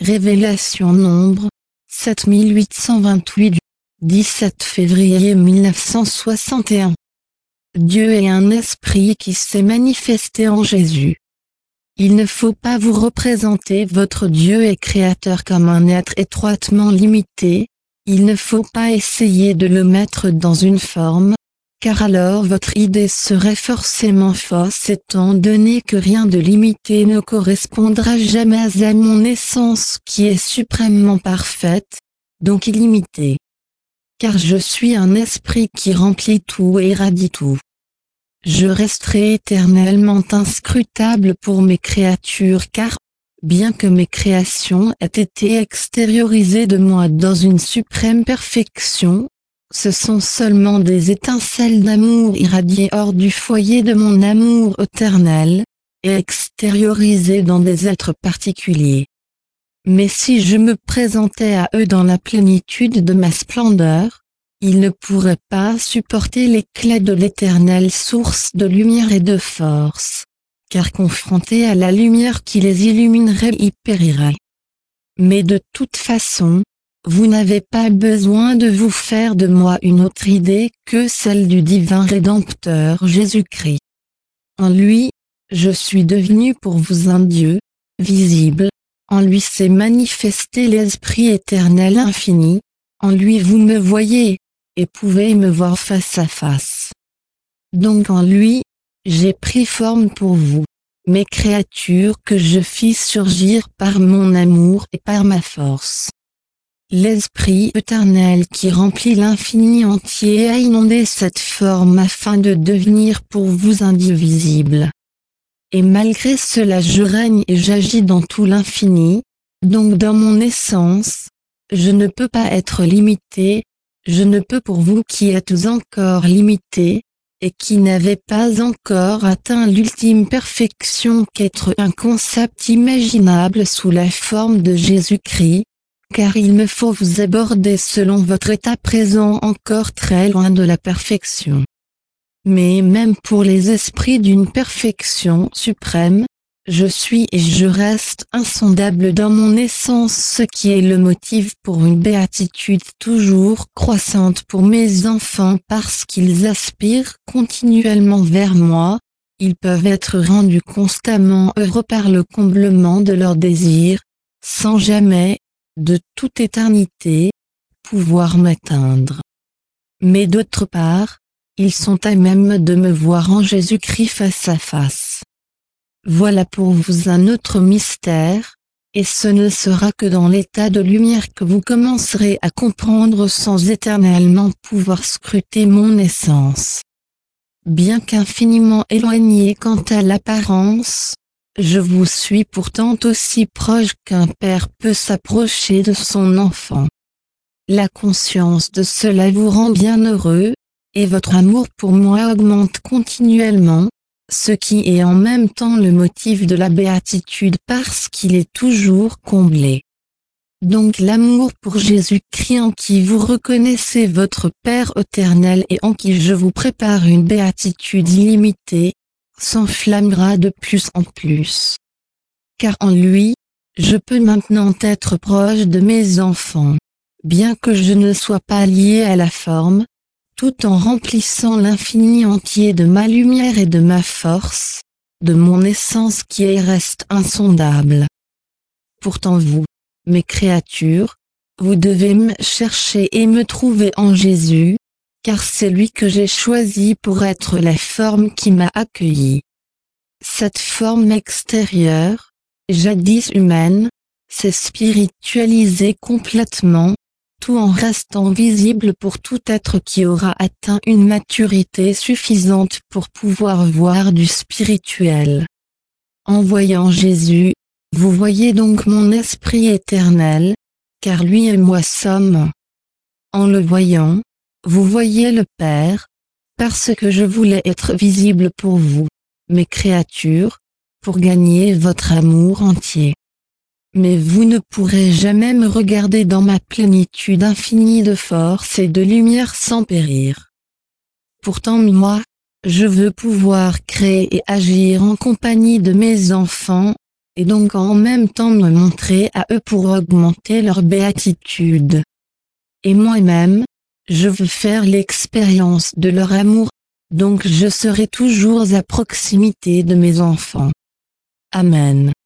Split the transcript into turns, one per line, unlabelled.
Révélation Nombre, 7828 du 17 février 1961. Dieu est un esprit qui s'est manifesté en Jésus. Il ne faut pas vous représenter votre Dieu et Créateur comme un être étroitement limité, il ne faut pas essayer de le mettre dans une forme, car alors votre idée serait forcément fausse étant donné que rien de limité ne correspondra jamais à mon essence qui est suprêmement parfaite, donc illimitée. Car je suis un esprit qui remplit tout et irradie tout. Je resterai éternellement inscrutable pour mes créatures car, bien que mes créations aient été extériorisées de moi dans une suprême perfection, ce sont seulement des étincelles d'amour irradiées hors du foyer de mon amour éternel, et extériorisées dans des êtres particuliers. Mais si je me présentais à eux dans la plénitude de ma splendeur, ils ne pourraient pas supporter l'éclat de l'éternelle source de lumière et de force, car confrontés à la lumière qui les illuminerait ils périraient. Mais de toute façon, vous n'avez pas besoin de vous faire de moi une autre idée que celle du divin Rédempteur Jésus-Christ. En lui, je suis devenu pour vous un Dieu, visible, en lui s'est manifesté l'Esprit éternel infini, en lui vous me voyez, et pouvez me voir face à face. Donc en lui, j'ai pris forme pour vous, mes créatures que je fis surgir par mon amour et par ma force. L'Esprit éternel qui remplit l'infini entier a inondé cette forme afin de devenir pour vous un Dieu visible. Et malgré cela je règne et j'agis dans tout l'infini, donc dans mon essence, je ne peux pas être limité, je ne peux pour vous qui êtes encore limités, et qui n'avez pas encore atteint l'ultime perfection qu'être un concept imaginable sous la forme de Jésus-Christ, car il me faut vous aborder selon votre état présent encore très loin de la perfection. Mais même pour les esprits d'une perfection suprême, je suis et je reste insondable dans mon essence, ce qui est le motif pour une béatitude toujours croissante pour mes enfants parce qu'ils aspirent continuellement vers moi, ils peuvent être rendus constamment heureux par le comblement de leurs désirs, sans jamais, de toute éternité, pouvoir m'atteindre. Mais d'autre part, ils sont à même de me voir en Jésus-Christ face à face. Voilà pour vous un autre mystère, et ce ne sera que dans l'état de lumière que vous commencerez à comprendre sans éternellement pouvoir scruter mon essence. Bien qu'infiniment éloigné quant à l'apparence, je vous suis pourtant aussi proche qu'un père peut s'approcher de son enfant. La conscience de cela vous rend bien heureux, et votre amour pour moi augmente continuellement, ce qui est en même temps le motif de la béatitude parce qu'il est toujours comblé. Donc l'amour pour Jésus-Christ en qui vous reconnaissez votre Père éternel et en qui je vous prépare une béatitude illimitée, s'enflammera de plus en plus. Car en lui, je peux maintenant être proche de mes enfants, bien que je ne sois pas lié à la forme, tout en remplissant l'infini entier de ma lumière et de ma force, de mon essence qui est reste insondable. Pourtant vous, mes créatures, vous devez me chercher et me trouver en Jésus, car c'est lui que j'ai choisi pour être la forme qui m'a accueilli. Cette forme extérieure, jadis humaine, s'est spiritualisée complètement, tout en restant visible pour tout être qui aura atteint une maturité suffisante pour pouvoir voir du spirituel. En voyant Jésus, vous voyez donc mon esprit éternel, car lui et moi sommes. En le voyant, vous voyez le Père, parce que je voulais être visible pour vous, mes créatures, pour gagner votre amour entier. Mais vous ne pourrez jamais me regarder dans ma plénitude infinie de force et de lumière sans périr. Pourtant moi, je veux pouvoir créer et agir en compagnie de mes enfants, et donc en même temps me montrer à eux pour augmenter leur béatitude. Et moi-même, je veux faire l'expérience de leur amour, donc je serai toujours à proximité de mes enfants. Amen.